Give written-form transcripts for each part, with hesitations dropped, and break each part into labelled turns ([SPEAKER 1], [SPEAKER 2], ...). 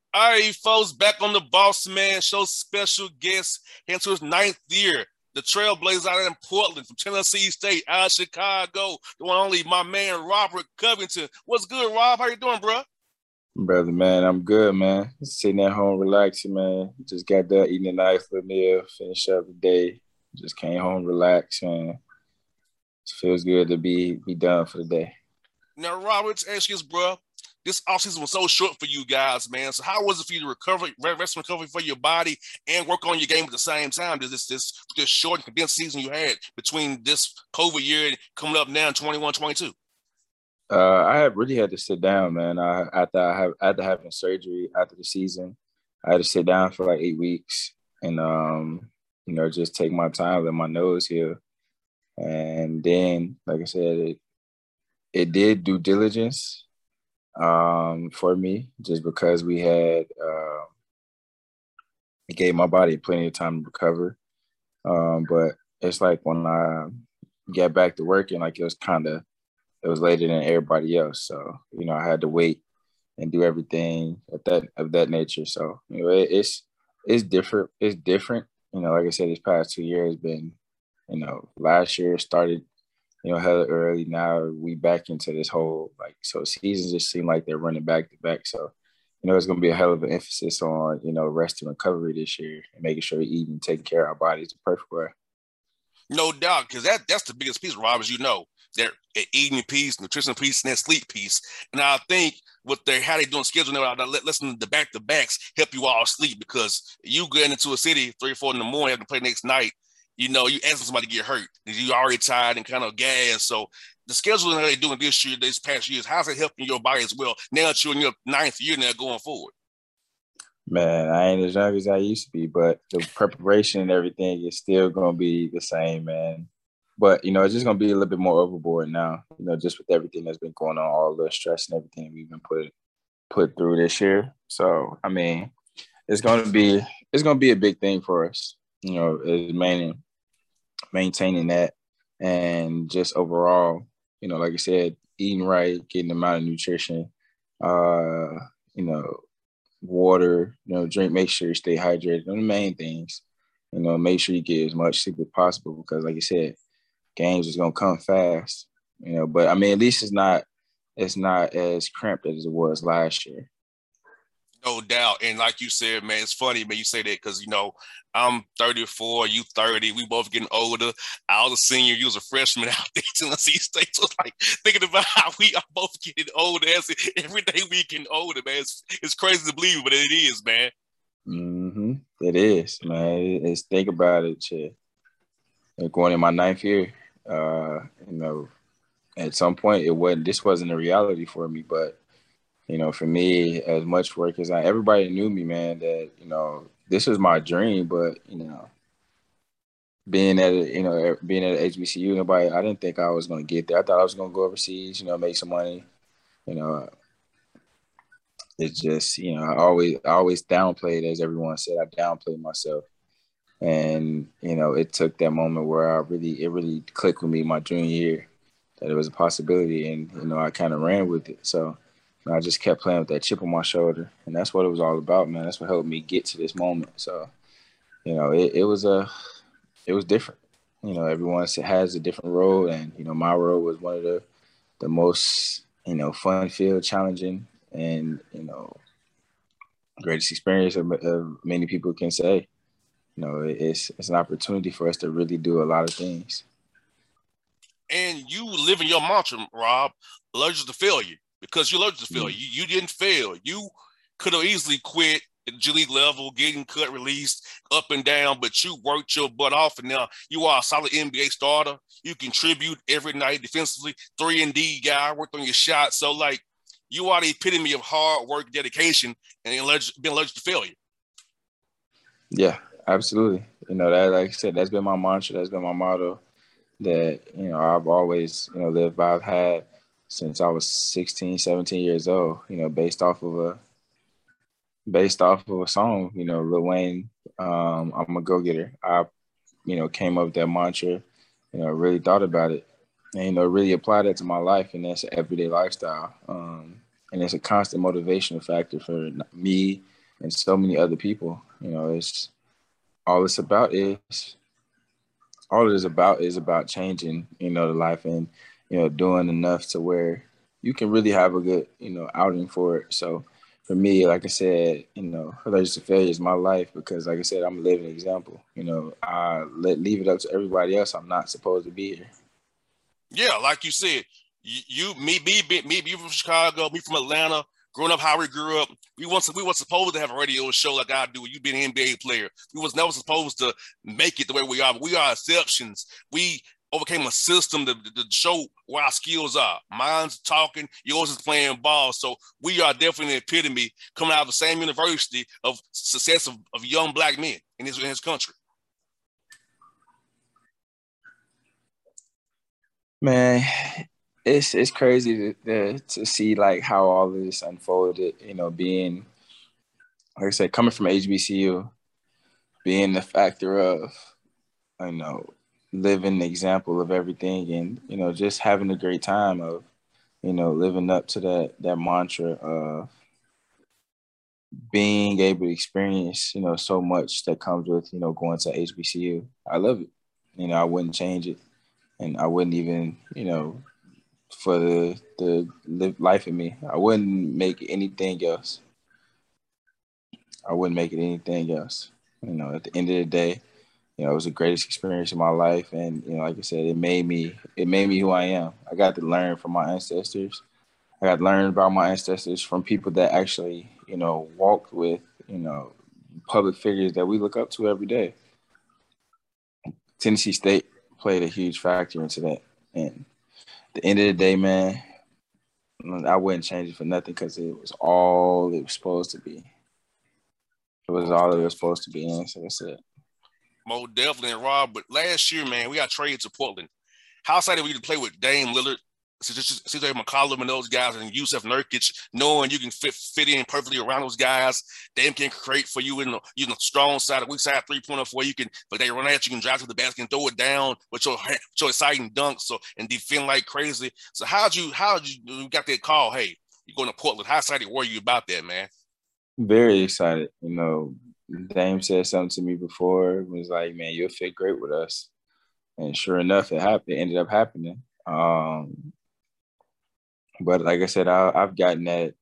[SPEAKER 1] All right, folks, back on the Boss Man Show. Special guest into his ninth year. The Trailblazers out in Portland from Tennessee State, out of Chicago. The one only my man Robert Covington. What's good, Rob? How you doing, bro?
[SPEAKER 2] Brother, man, I'm good, man. Sitting at home, relaxing, man. Just got done eating a nice little meal, finish up the day. Just came home, relaxed, man. It feels good to be done for the day.
[SPEAKER 1] Now, Robert, ask you this, bro. This offseason was so short for you guys, man. So how was it for you to recover, rest and recovery for your body and work on your game at the same time? This short and condensed season you had between this COVID year and coming up now in 21, 22?
[SPEAKER 2] I had really had to sit down, man. After having surgery after the season, I had to sit down for like 8 weeks and just take my time, let my nose heal. And then, like I said, it did due diligence for me just because it gave my body plenty of time to recover. But it's like when I get back to working, like it was later than everybody else. So, I had to wait and do everything of that nature. So, it's different. It's different. Like I said, this past 2 years been, last year started, hella early. Now we back into this whole so seasons just seem like they're running back to back. So, it's gonna be a hell of an emphasis on, rest and recovery this year and making sure we eat and taking care of our bodies the perfect way.
[SPEAKER 1] No doubt, because that's the biggest piece, Rob, as you know. Their eating piece, nutrition piece, and that sleep piece. And I think what they how they doing scheduling now, listen to the back to backs help you all sleep because you getting into a city 3 or 4 in the morning, have to play next night. You asking somebody to get hurt. You already tired and kind of gassed. So the scheduling that they're doing this year, this past years, how's it helping your body as well? Now that you're in your ninth year now going forward.
[SPEAKER 2] Man, I ain't as young as I used to be, but the preparation and everything is still gonna be the same, man. But it's just gonna be a little bit more overboard now. Just with everything that's been going on, all the stress and everything we've been put through this year. So I mean, it's gonna be a big thing for us. Is maintaining that and just overall, like I said, eating right, getting the amount of nutrition, uh, you know, water, drink, make sure you stay hydrated. One of the main things, make sure you get as much sleep as possible because, like you said, games is gonna come fast. But I mean, at least it's not as cramped as it was last year.
[SPEAKER 1] No doubt. And like you said, man, it's funny, man, you say that because, I'm 34, you 30, we both getting older. I was a senior, you was a freshman out there in Tennessee State. So it's like thinking about how we are both getting older as every day we getting older, man. It's crazy to believe, but it is, man.
[SPEAKER 2] It is, man. It's think about it, shit. Going in my ninth year, uh, you know, at some point this wasn't a reality for me, but for me, as much work as everybody knew me, man, that, this was my dream, but, being at HBCU, I didn't think I was going to get there. I thought I was going to go overseas, make some money. You know, it's just, I always downplayed, as everyone said, I downplayed myself. And, it took that moment where it really clicked with me my junior year that it was a possibility. And, I kind of ran with it. So, I just kept playing with that chip on my shoulder. And that's what it was all about, man. That's what helped me get to this moment. So, it was different. Everyone has a different role. And, my role was one of the most, fun filled, challenging, and, greatest experience of many people can say. It's an opportunity for us to really do a lot of things.
[SPEAKER 1] And you live in your mantra, Rob, allergic to failure because you're allergic to failure.
[SPEAKER 2] Mm.
[SPEAKER 1] You didn't fail. You could have easily quit at the G League level, getting cut, released, up and down, but you worked your butt off, and now you are a solid NBA starter. You contribute every night defensively, 3-and-D guy, worked on your shot. So, like, you are the epitome of hard work, dedication, and being allergic to failure.
[SPEAKER 2] Yeah, absolutely. That, like I said, that's been my mantra. That's been my motto that, I've always, lived by. I've had since I was 16, 17 years old, based off of a song, Lil Wayne, I'm a go-getter. I, came up with that mantra, really thought about it and, really applied that to my life, and that's an everyday lifestyle. And it's a constant motivational factor for me and so many other people. You know, it's all it's about is all it is about changing, you know, the life and, you know, doing enough to where you can really have a good, you know, outing for it. So for me, like I said, you know, Allergic to Failure is my life because, like I said, I'm a living example. You know, leave it up to everybody else. I'm not supposed to be here.
[SPEAKER 1] Yeah, like you said, me from Chicago, me from Atlanta, growing up how we grew up, we weren't supposed to have a radio show like I do. You being an NBA player, we was never supposed to make it the way we are. But we are exceptions. We overcame a system to show where our skills are. Mine's talking, yours is playing ball. So we are definitely the epitome coming out of the same university of success of young black men in his country.
[SPEAKER 2] Man, it's crazy to see like how all of this unfolded. You know, being like I said, coming from HBCU, being the factor of, you know, living the example of everything, and you know, just having a great time of, you know, living up to that mantra of being able to experience, you know, so much that comes with, you know, going to HBCU. I love it. You know, I wouldn't change it, and I wouldn't even, you know, for the live life in me, I wouldn't make anything else. I wouldn't make it anything else. You know, at the end of the day, you know, it was the greatest experience of my life, and you know, like I said, it made me who I am. I got to learn from my ancestors. I got to learn about my ancestors from people that actually, you know, walked with, you know, public figures that we look up to every day. Tennessee State played a huge factor into that, and at the end of the day, man, I wouldn't change it for nothing because it was all it was supposed to be. It was all it was supposed to be, and so that's it.
[SPEAKER 1] Most definitely, and Rob. But last year, man, we got traded to Portland. How excited were you to play with Dame Lillard, CJ McCollum, and those guys, and Yusuf Nurkic, knowing you can fit in perfectly around those guys? Dame can create for you in the strong side, the weak side 3-pointer for you can, but they run at you can drive to the basket and throw it down with your exciting dunks, so and defend like crazy. So how'd you got that call? Hey, you're going to Portland. How excited were you about that, man?
[SPEAKER 2] Very excited. You know, Dame said something to me before. It was like, man, you'll fit great with us. And sure enough, it happened. It ended up happening. But like I said, I've gotten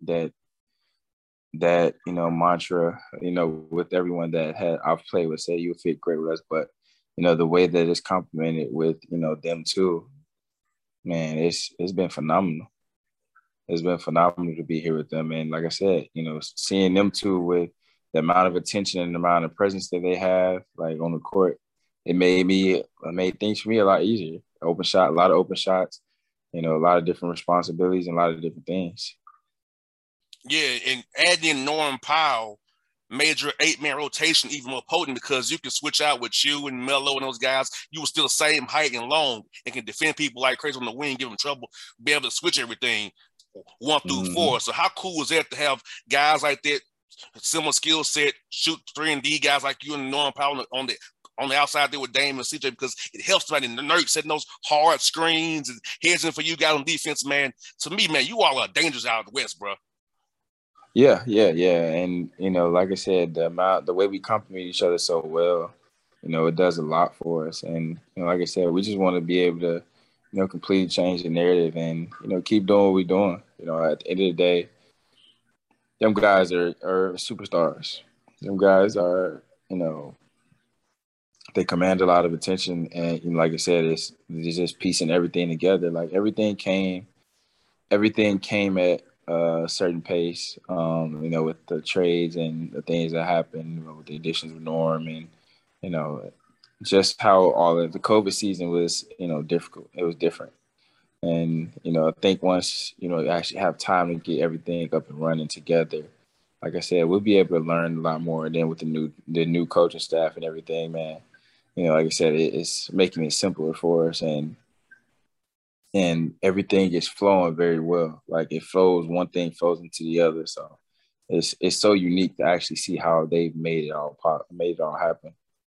[SPEAKER 2] that you know mantra, you know, with everyone that I've played with, say you fit great with us. But you know, the way that it's complemented with, you know, them too, man, it's been phenomenal. It's been phenomenal to be here with them. And like I said, you know, seeing them too with the amount of attention and the amount of presence that they have, like on the court, it made things for me a lot easier. A lot of open shots, you know, a lot of different responsibilities and a lot of different things.
[SPEAKER 1] Yeah, and adding Norm Powell made your 8-man rotation even more potent because you can switch out with you and Melo and those guys. You were still the same height and long and can defend people like crazy on the wing, give them trouble, be able to switch everything 1 through 4. So how cool is that to have guys like that, similar skill set, shoot 3 and D guys like you and Norm Powell on the outside there with Dame and CJ, because it helps somebody in the Nurk setting those hard screens and heads in for you guys on defense, man. To me, man, you all are dangerous out of the West, bro.
[SPEAKER 2] Yeah. And, you know, like I said, the way we complement each other so well, you know, it does a lot for us. And, you know, like I said, we just want to be able to, you know, completely change the narrative and, you know, keep doing what we're doing. You know, at the end of the day, them guys are superstars. Them guys are, you know, they command a lot of attention. And, you know, like I said, it's just piecing everything together. Like everything came at a certain pace, you know, with the trades and the things that happened, you know, with the additions of Norm and, you know, just how all of the COVID season was, you know, difficult. It was different. And, you know, I think once, you know, you actually have time to get everything up and running together, like I said, we'll be able to learn a lot more. And then with the new coaching staff and everything, man, you know, like I said, it's making it simpler for us and everything is flowing very well. Like it flows, one thing flows into the other. So it's so unique to actually see how they've made it all happen.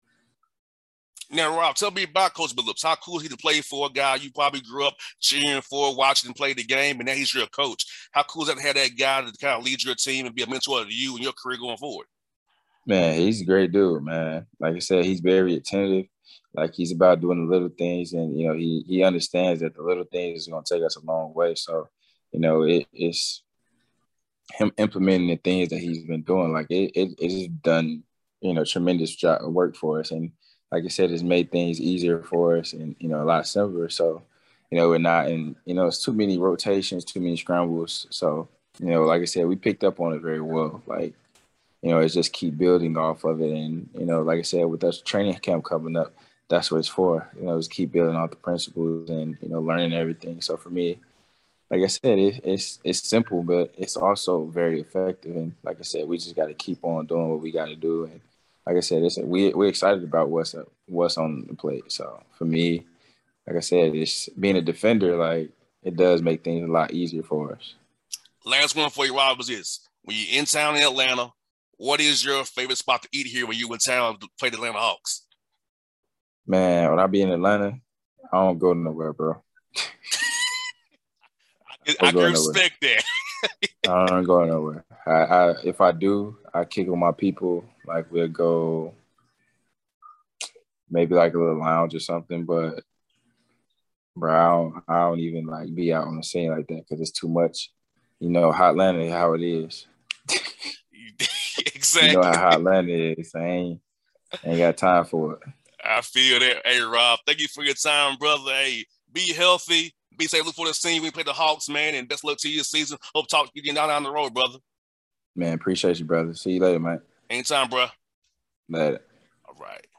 [SPEAKER 1] Now, Rob, tell me about Coach Billups. How cool is he to play for a guy you probably grew up cheering for, watching him play the game, and now he's your coach? How cool is that to have that guy to kind of lead your team and be a mentor to you and your career going forward?
[SPEAKER 2] Man, he's a great dude, man. Like I said, he's very attentive. Like he's about doing the little things, and he understands that the little things is going to take us a long way. So, it's him implementing the things that he's been doing. Like it's done, tremendous job work for us, and like I said, it's made things easier for us, and a lot simpler. So, we're not in, it's too many rotations, too many scrambles. So, like I said, we picked up on it very well. Like it's just keep building off of it. And, like I said, with us training camp coming up, that's what it's for. Just keep building off the principles and, learning everything. So for me, like I said, it's simple, but it's also very effective. And like I said, we just got to keep on doing what we got to do. And like I said, we're excited about what's on the plate. So for me, like I said, it's being a defender, like it does make things a lot easier for us.
[SPEAKER 1] Last one for you, Rob, is when you're in town in Atlanta, what is your favorite spot to eat here when you in town to play the Atlanta Hawks?
[SPEAKER 2] Man, when I be in Atlanta, I don't go nowhere, bro.
[SPEAKER 1] I can respect that.
[SPEAKER 2] I don't go nowhere. If I do, I kick with my people. Like we'll go maybe like a little lounge or something. But bro, I don't even like be out on the scene like that because it's too much. Hot Atlanta, how it is.
[SPEAKER 1] Exactly.
[SPEAKER 2] You know how hot Atlanta is. I ain't got time for it.
[SPEAKER 1] I feel that. Hey, Rob, thank you for your time, brother. Hey, be healthy. Be safe. Look for the scene. We play the Hawks, man, and best luck to you this season. Hope to talk to you again down the road, brother.
[SPEAKER 2] Man, appreciate you, brother. See you later, man.
[SPEAKER 1] Anytime, bro.
[SPEAKER 2] Later.
[SPEAKER 1] All right.